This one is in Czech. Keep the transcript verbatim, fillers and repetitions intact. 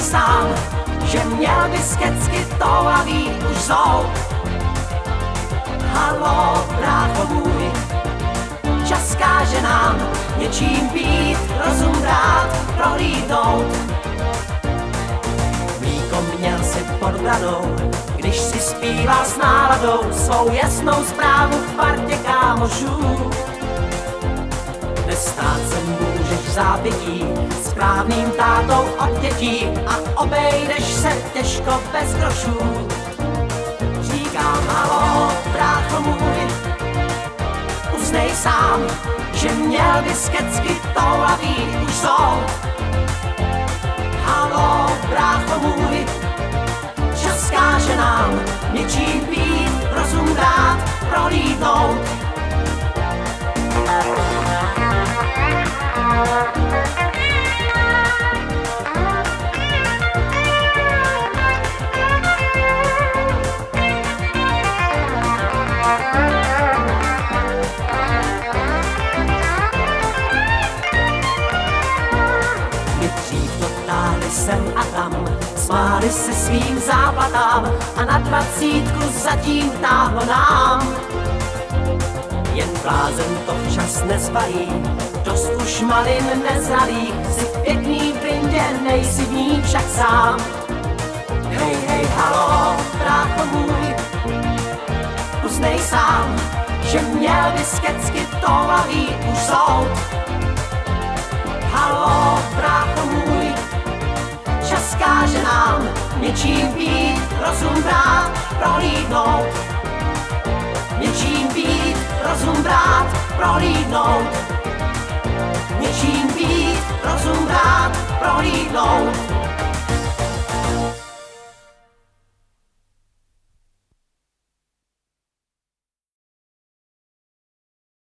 sám, že měl bys kecky to a ví už zout. Halo, brácho můj, čas káže nám něčím být, rozum brát, prohlídnout. Mlíko měl si pod bradou, když si zpíval s náladou svou jasnou zprávu v partě kámošů. Nestát se můžeš v zápětí správným tátou od dětí a obejdeš se těžko bez grošů. Říkám halo, brácho můj, uznej sám, že měl bys kecky to a ví už zout. Halo, brácho můj, čas káže nám něčím být, rozum dát, prohlídnout. Sem a tam, smáli se svým záplatám a na dvacítku zatím táhlo nám. Jen blázen to včas nezbalí, dost už malin nezralých, si v pěkný brindě, nejsi v ní však sám. Hej, hej, halo, brácho můj, uznej sám, že měl bys kecky to a ví už zout. Halo, brácho můj, čas káže nám něčím být, rozum brát, prohlídnout. Něčím být, rozum brát, prohlídnout.